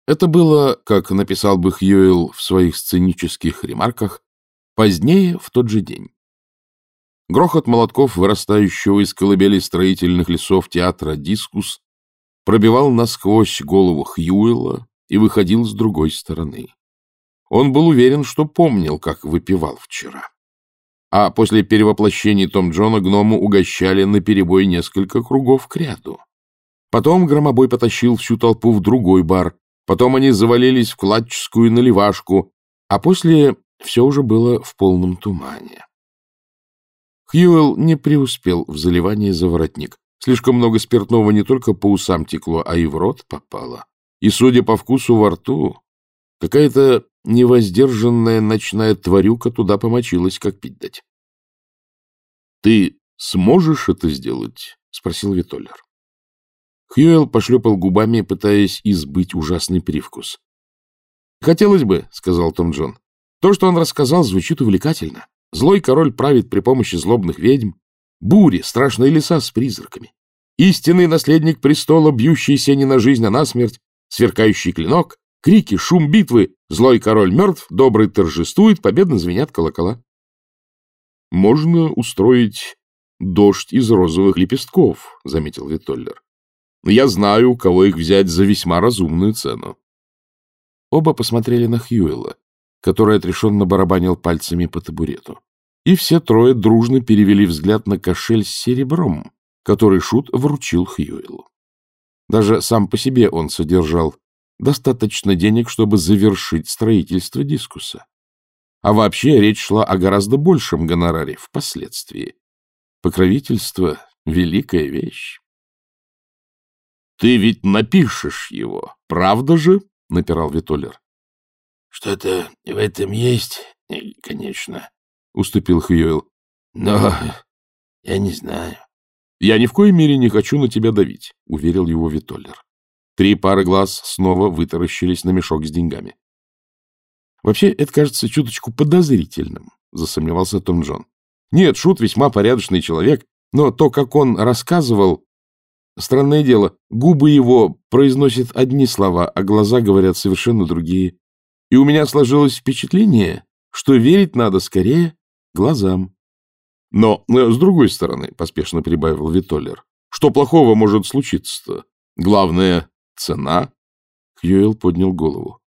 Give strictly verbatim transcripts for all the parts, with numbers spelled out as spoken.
Это было, как написал бы Хьюэлл в своих сценических ремарках, позднее в тот же день. Грохот молотков, вырастающего из колыбели строительных лесов театра «Дискус», пробивал насквозь голову Хьюэлла и выходил с другой стороны. Он был уверен, что помнил, как выпивал вчера. А после перевоплощения Том Джона гному угощали наперебой несколько кругов кряду. Потом громобой потащил всю толпу в другой бар, потом они завалились в кладческую наливашку, а после все уже было в полном тумане. Хьюэлл не преуспел в заливании за воротник. Слишком много спиртного не только по усам текло, а и в рот попало. И, судя по вкусу во рту, какая-то невоздержанная ночная тварюка туда помочилась, как пить дать. — Ты сможешь это сделать? — спросил Витоллер. Хьюэлл пошлепал губами, пытаясь избыть ужасный привкус. — Хотелось бы, — сказал Том Джон. — То, что он рассказал, звучит увлекательно. Злой король правит при помощи злобных ведьм, бури, страшные леса с призраками. Истинный наследник престола, бьющийся не на жизнь, а на смерть, сверкающий клинок, крики, шум битвы, злой король мертв, добрый торжествует, победно звенят колокола. — Можно устроить дождь из розовых лепестков, — заметил Витоллер. — Я знаю, у кого их взять за весьма разумную цену. Оба посмотрели на Хьюэлла, который отрешенно барабанил пальцами по табурету. И все трое дружно перевели взгляд на кошель с серебром, который Шут вручил Хьюэллу. Даже сам по себе он содержал достаточно денег, чтобы завершить строительство дискуса. А вообще речь шла о гораздо большем гонораре впоследствии. Покровительство — великая вещь. — Ты ведь напишешь его, правда же? — напирал Витоллер. — Что-то в этом есть, конечно, — уступил Хьюэлл. — Но я не знаю. — Я ни в коей мере не хочу на тебя давить, — уверил его Витоллер. Три пары глаз снова вытаращились на мешок с деньгами. — Вообще, это кажется чуточку подозрительным, — засомневался Том Джон. — Нет, Шут весьма порядочный человек, но то, как он рассказывал... Странное дело, губы его произносят одни слова, а глаза говорят совершенно другие. И у меня сложилось впечатление, что верить надо скорее глазам. — Но, с другой стороны, — поспешно прибавил Витоллер, — что плохого может случиться-то? Главное — цена. Хьюэлл поднял голову.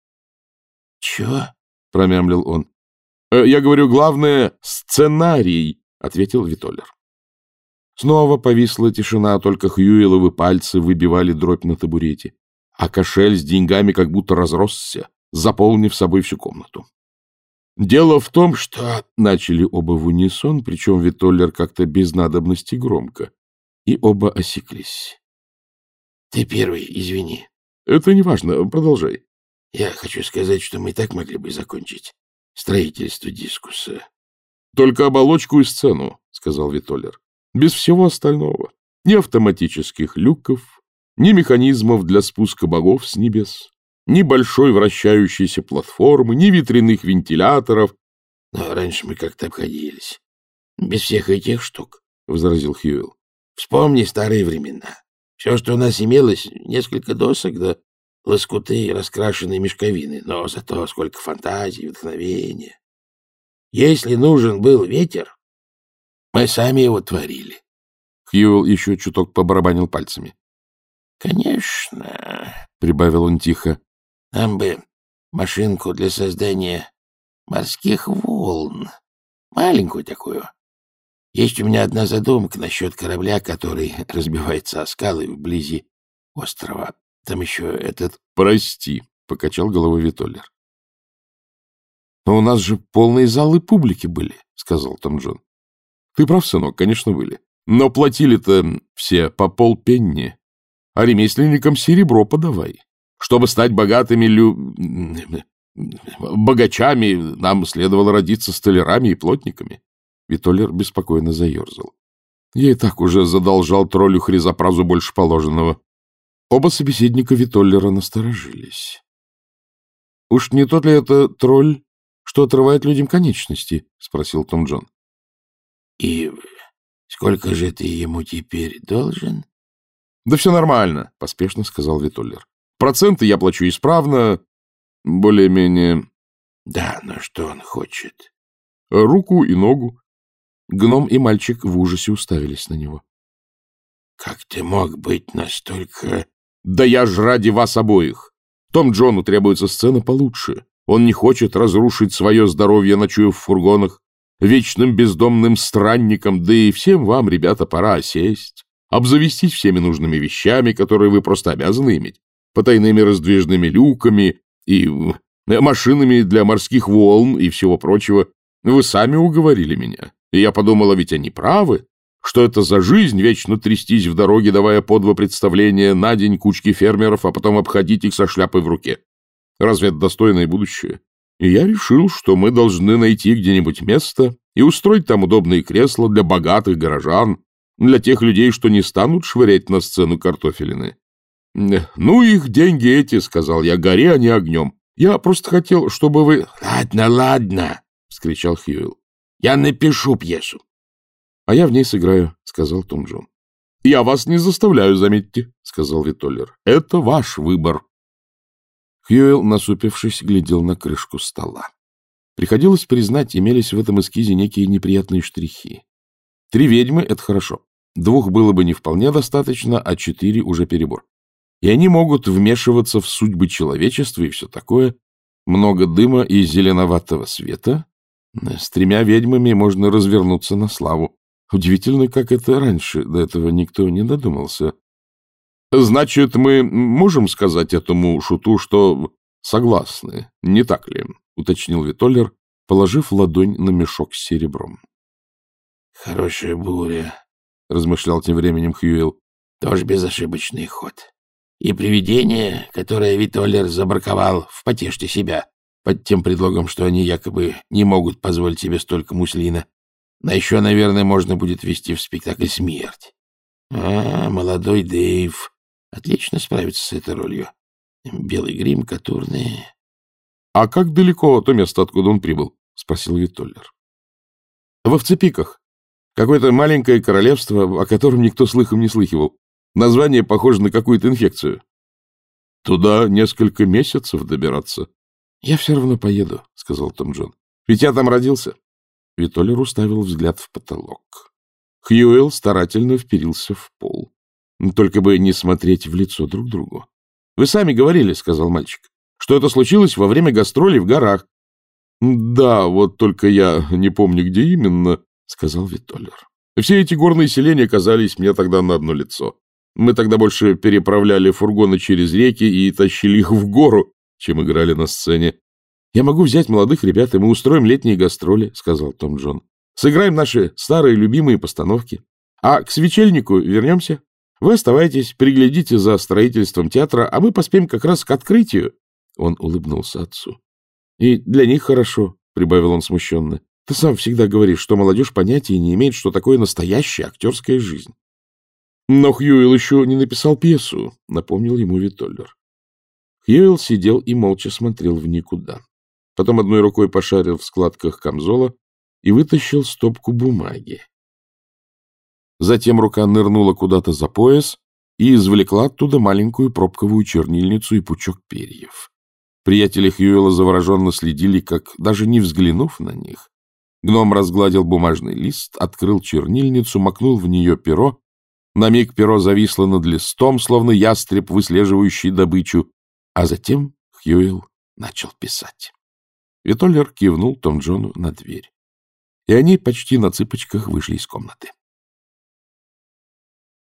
— Чего? — промямлил он. — Я говорю, главное — сценарий, — ответил Витоллер. Снова повисла тишина, только Хьюэлловы пальцы выбивали дробь на табурете, а кошель с деньгами как будто разросся, заполнив собой всю комнату. — Дело в том, что... — начали оба в унисон, причем Витоллер как-то без надобности громко, и оба осеклись. — Ты первый, извини. — Это не важно, продолжай. — Я хочу сказать, что мы и так могли бы закончить строительство дискуса. — Только оболочку и сцену, — сказал Витоллер. Без всего остального. Ни автоматических люков, ни механизмов для спуска богов с небес, ни большой вращающейся платформы, ни ветряных вентиляторов. — Но раньше мы как-то обходились. Без всех этих штук, — возразил Хьюэлл. — Вспомни старые времена. Все, что у нас имелось, несколько досок, да лоскуты и раскрашенные мешковины, но зато сколько фантазий, вдохновения. Если нужен был ветер, мы сами его творили. Хьюэлл еще чуток побарабанил пальцами. — Конечно, — прибавил он тихо. — нам бы машинку для создания морских волн. Маленькую такую. Есть у меня одна задумка насчет корабля, который разбивается о скалы вблизи острова. Там еще этот... — Прости, — покачал головой Витоллер. — Но у нас же полные залы публики были, — сказал Том Джон. — Ты прав, сынок, конечно, были. Но платили-то все по полпенни, а ремесленникам серебро подавай. Чтобы стать богатыми лю... богачами, нам следовало родиться столярами и плотниками. Витоллер беспокойно заерзал. Я и так уже задолжал троллю Хризопразу больше положенного. Оба собеседника Витоллера насторожились. — Уж не тот ли это тролль, что отрывает людям конечности? — спросил Том Джон. — И сколько же ты ему теперь должен? — Да все нормально, — поспешно сказал Витоллер. Проценты я плачу исправно, более-менее... Да, но что он хочет? Руку и ногу. Гном и мальчик в ужасе уставились на него. Как ты мог быть настолько... Да я ж ради вас обоих. Том Джону требуется сцена получше. Он не хочет разрушить свое здоровье, ночуя в фургонах, вечным бездомным странником, да и всем вам, ребята, пора сесть, обзавестись всеми нужными вещами, которые вы просто обязаны иметь, потайными раздвижными люками и машинами для морских волн и всего прочего. Вы сами уговорили меня. И я подумала, ведь они правы. Что это за жизнь вечно трястись в дороге, давая по два представления на день кучке фермеров, а потом обходить их со шляпой в руке? Разве это достойное будущее? И я решил, что мы должны найти где-нибудь место и устроить там удобные кресла для богатых горожан, для тех людей, что не станут швырять на сцену картофелины. — Ну, их деньги эти, — сказал я, — гори они огнем. Я просто хотел, чтобы вы... — Ладно, ладно, — вскричал Хьюэлл. — Я напишу пьесу. — А я в ней сыграю, — сказал Том Джон. — Я вас не заставляю, заметьте, — сказал Витоллер. — Это ваш выбор. Хьюэлл, насупившись, глядел на крышку стола. Приходилось признать, имелись в этом эскизе некие неприятные штрихи. Три ведьмы — это хорошо. Двух было бы не вполне достаточно, а четыре уже перебор. И они могут вмешиваться в судьбы человечества и все такое. Много дыма и зеленоватого света. С тремя ведьмами можно развернуться на славу. Удивительно, как это раньше, до этого никто не додумался. — Значит, мы можем сказать этому шуту, что согласны, не так ли? — уточнил Витоллер, положив ладонь на мешок с серебром. — Хорошая буря, — размышлял тем временем Хьюэлл. — Тоже безошибочный ход. И привидение, которое Витоллер забраковал в потешьте себя, под тем предлогом, что они якобы не могут позволить себе столько муслина. А еще, наверное, можно будет ввести в спектакль смерть. А, молодой Дэйв отлично справится с этой ролью. Белый грим, катурные. — А как далеко то место, откуда он прибыл? — спросил Витоллер. — В Овцепиках. Какое-то маленькое королевство, о котором никто слыхом не слыхивал. Название похоже на какую-то инфекцию. — Туда несколько месяцев добираться. — Я все равно поеду, — сказал Том Джон. — Ведь я там родился. Витоллер уставил взгляд в потолок. Хьюэлл старательно вперился в пол. Только бы не смотреть в лицо друг другу. — Вы сами говорили, — сказал мальчик, — что это случилось во время гастролей в горах. — Да, вот только я не помню, где именно, — сказал Витоллер. Все эти горные селения казались мне тогда на одно лицо. Мы тогда больше переправляли фургоны через реки и тащили их в гору, чем играли на сцене. — Я могу взять молодых ребят, и мы устроим летние гастроли, — сказал Том Джон. — Сыграем наши старые любимые постановки. А к свечельнику вернемся. Вы оставайтесь, приглядите за строительством театра, а мы поспеем как раз к открытию. Он улыбнулся отцу. — И для них хорошо, — прибавил он смущенно. — Ты сам всегда говоришь, что молодежь понятия не имеет, что такое настоящая актерская жизнь. — Но Хьюэлл еще не написал пьесу, — напомнил ему Витоллер. Хьюэлл сидел и молча смотрел в никуда. Потом одной рукой пошарил в складках камзола и вытащил стопку бумаги. Затем рука нырнула куда-то за пояс и извлекла оттуда маленькую пробковую чернильницу и пучок перьев. Приятели Хьюэлла завороженно следили, как, даже не взглянув на них, гном разгладил бумажный лист, открыл чернильницу, макнул в нее перо. На миг перо зависло над листом, словно ястреб, выслеживающий добычу, а затем Хьюэлл начал писать. Витоллер кивнул Том Джону на дверь, и они почти на цыпочках вышли из комнаты.